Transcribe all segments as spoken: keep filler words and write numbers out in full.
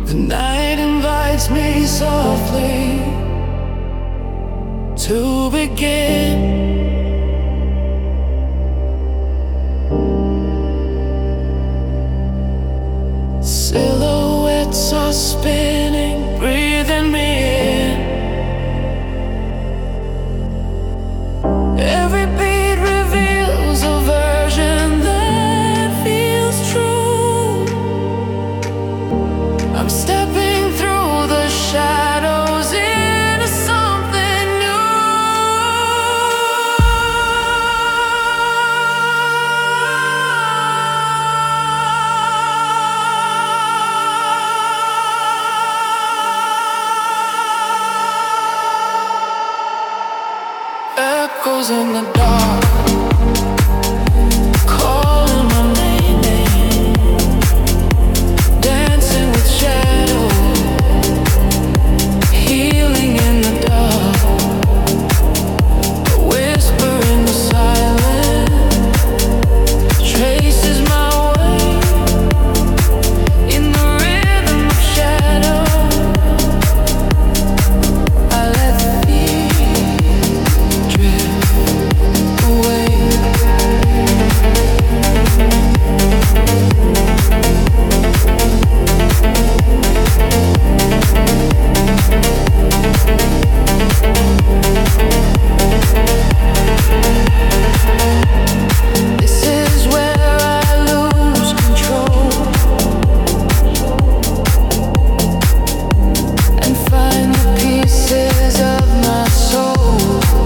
The night invites me softly to begin. Silhouettes are spinning, breathing me in. Every beat reveals a version that feels true. I'm stepping through the shadows into something new. Echoes in the dark, calling my name, dancing with shadows, healing in the dark. A whisper in the silence traces my way in the rhythm of shadow. I let fear drift away. This is where I lose control and find the pieces of my soul.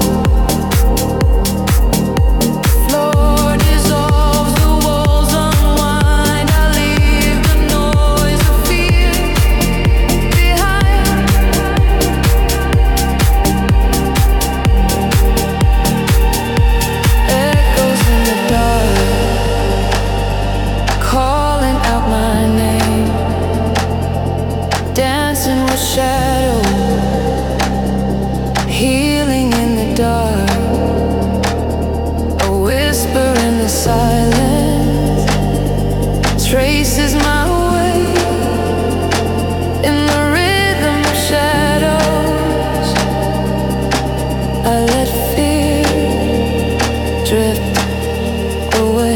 Floor dissolves, the walls unwind. I leave the noise of fear behind. Echoes in the dark, calling out my name, dancing with shadow, healing in the dark. A whisper in the silence traces my way in the rhythm of shadows. I let fear drift away.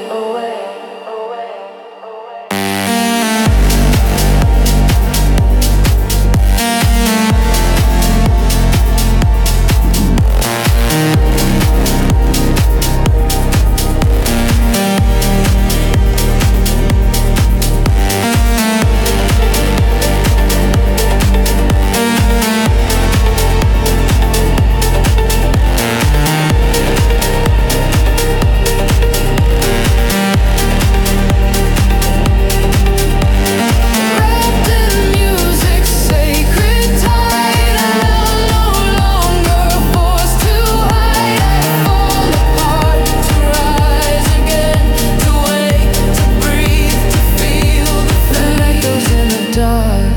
Wrapped in music, sacred tide, I'm no longer forced to hide. I fall apart, to rise again, to wake, to breathe, to feel the flame. Echoes in the dark,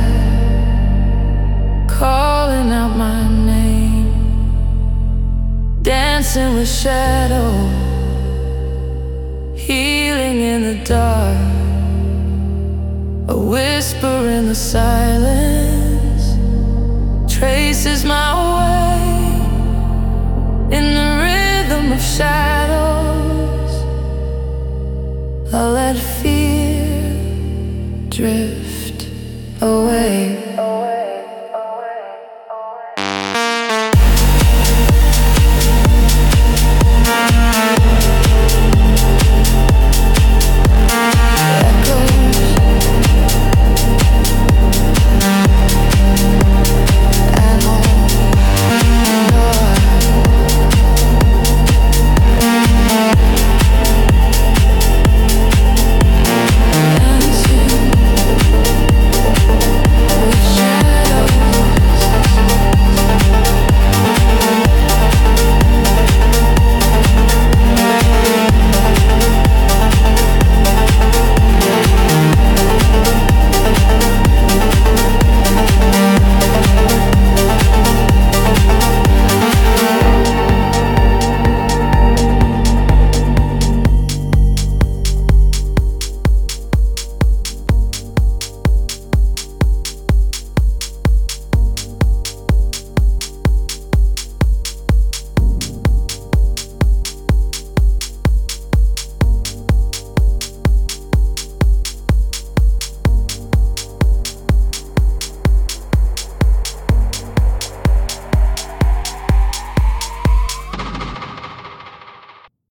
calling out my name, dancing with shadow, healing in the dark. A whisper in the silence traces my way in the rhythm of shadows. I let fear drift away.